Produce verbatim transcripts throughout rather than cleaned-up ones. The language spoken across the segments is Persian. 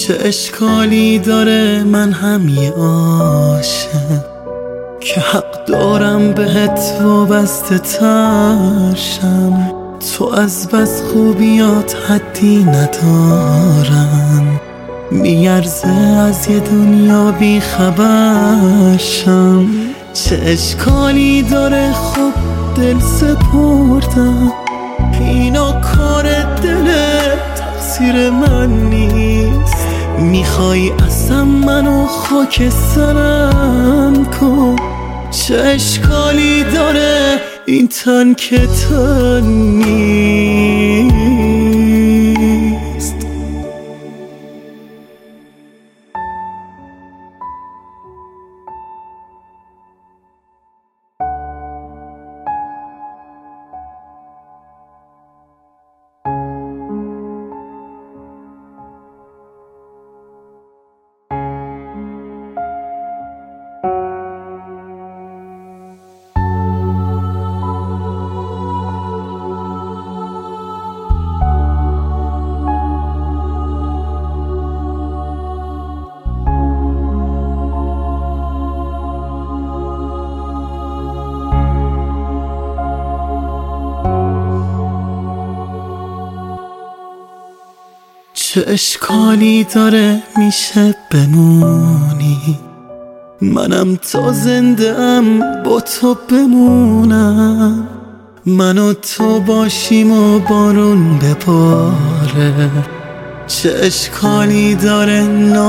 چه اشکالی داره من هم یه عاشق که حق دارم بهت وابسته ترشم. تو از بس خوبیات حدی ندارن، میارزه از یه دنیا بی خبرشم. چه اشکالی داره خب دل سپردم، اینا کار دلت تقصیر من نیست. میخوای اصلا منو خاک سرم کن. چه اشکالی داره این تن که تن نیست. چه اشکالی داره میشه بمونی، منم تا زنده ام با تو بمونم. من و تو باشیم و بارون بباره. چه اشکالی داره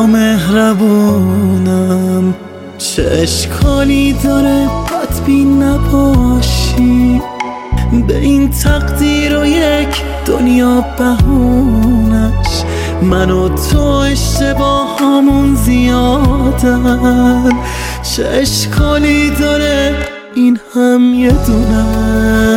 نامهربونم. چه اشکالی داره بدبین نباشی، به این تقدیر و یک دنیا بهونش. من و تو اشتباه همون زیادن. چه اشکالی داره این هم یه دونه